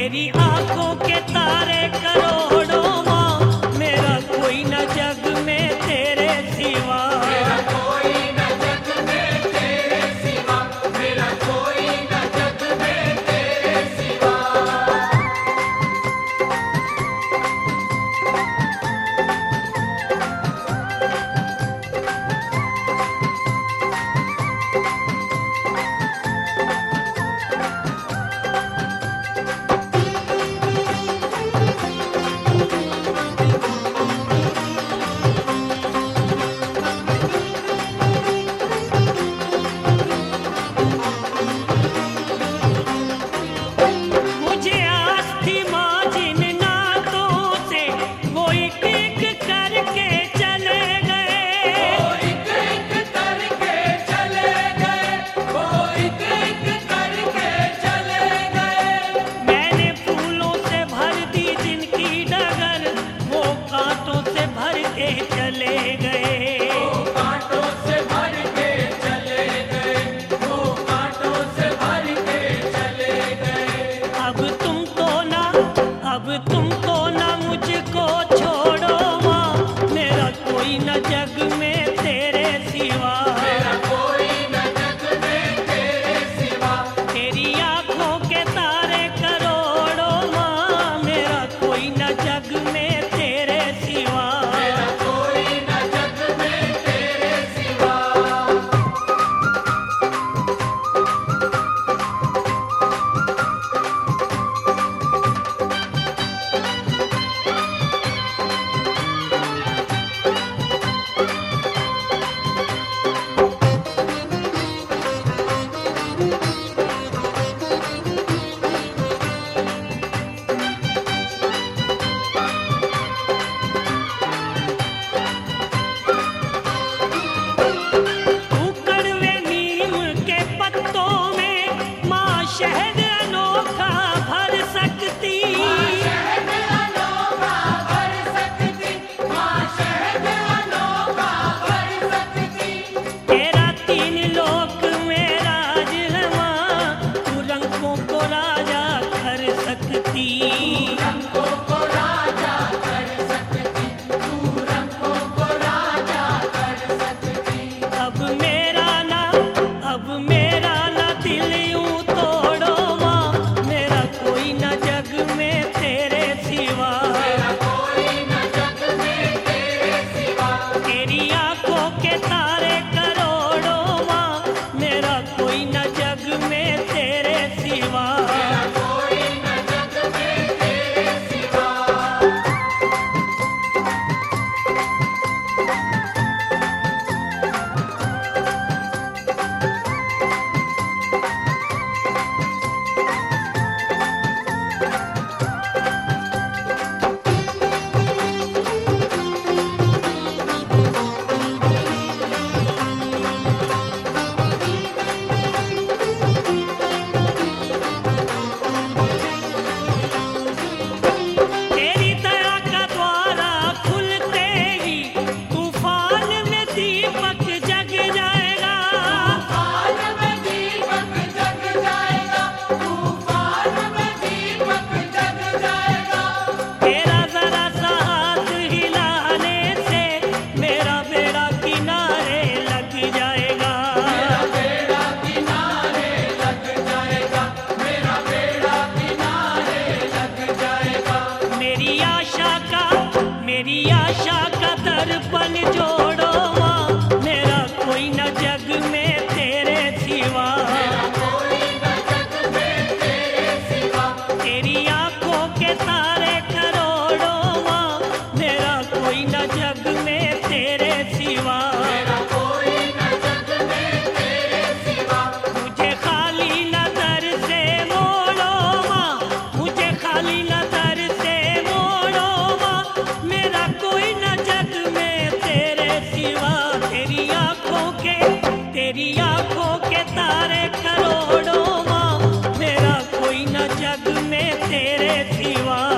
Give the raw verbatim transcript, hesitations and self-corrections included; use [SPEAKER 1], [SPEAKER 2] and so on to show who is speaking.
[SPEAKER 1] तेरी आंखों के तारे करोड़ों माँ, मेरा कोई न जग में तेरे सिवा।
[SPEAKER 2] मेरा कोई न जग में तेरे सिवा, मेरा कोई न जग में तेरे सिवा।
[SPEAKER 1] मुझे आस थी माँ जिन नातों से, वो एक एक करके चले गए।
[SPEAKER 2] वो एक एक करके चले गए, वो एक एक करके चले गए।
[SPEAKER 1] मैंने फूलों से भर दी जिनकी डगर, वो कांटों से भर के चले गए।
[SPEAKER 2] वो कांटों से भर के चले गए, वो कांटों से भर के चले गए।
[SPEAKER 1] अब तुम तो ना, अब तुम तो ना मुझको छोड़ो माँ, मेरा कोई न जग में तेरे सिवा।
[SPEAKER 2] मेरा कोई न जग में तेरे सिवा।
[SPEAKER 1] तेरी आंखों के तारे करोड़ों माँ, मेरा कोई न जग में तेरे सिवा।
[SPEAKER 2] मेरा कोई न जग में तेरे सिवा।
[SPEAKER 1] तू कड़वे नीम के पत्तों में माँ शहद अनोखा भर सकती।
[SPEAKER 2] शहद अनोखा भर सकती, माँ शहद अनोखा भर सकती।
[SPEAKER 1] तेरा तीन लोक में राज है माँ, तू रंगों को राजा कर सकती।
[SPEAKER 2] रंगों को राजा कर सकती, तू रंगों को राजा कर सकती।
[SPEAKER 1] अब मेरा ना, अब मेरा ना दिल यूं तोड़ो माँ, मेरा कोई न जग में तेरे सिवा।
[SPEAKER 2] मेरा कोई न जग में तेरे सिवा।
[SPEAKER 1] तेरी आंखों के तारे करोड़ों माँ, मेरा कोई न जग में तेरे सिवा।
[SPEAKER 2] मेरा कोई न जग में तेरे सिवा।
[SPEAKER 1] तेरी दया का द्वारा खुलते ही तूफान में दीपक जग जाएगा।
[SPEAKER 2] तूफान में दीपक जग जाएगा, तूफान में दीपक जग जाएगा।
[SPEAKER 1] तेरा जरा सा हाथ हिलाने से मेरा बेड़ा किनारे लग जाएगा।
[SPEAKER 2] मेरा बेड़ा किनारे लग जाएगा, मेरा बेड़ा किनारे लग जाएगा।
[SPEAKER 1] मेरी आशा का, मेरी आशा का दर्पण जोड़ो माँ, मेरा कोई न जग में तेरे सिवा।
[SPEAKER 2] मेरा कोई न जग में तेरे सिवा।
[SPEAKER 1] तेरी आंखों के तारे करोड़ों माँ, मेरा कोई न जग में तेरे सिवा।
[SPEAKER 2] मेरा कोई न जग में तेरे सिवा।
[SPEAKER 1] मुझे खाली नजर से मोड़ो माँ, मुझे खाली नजर से मोड़ो माँ, मेरा कोई न जग में तेरे सिवा। तेरी आंखों के, तेरी आंखों के तारे करोड़ों माँ, मेरा कोई न जग में तेरे सिवा।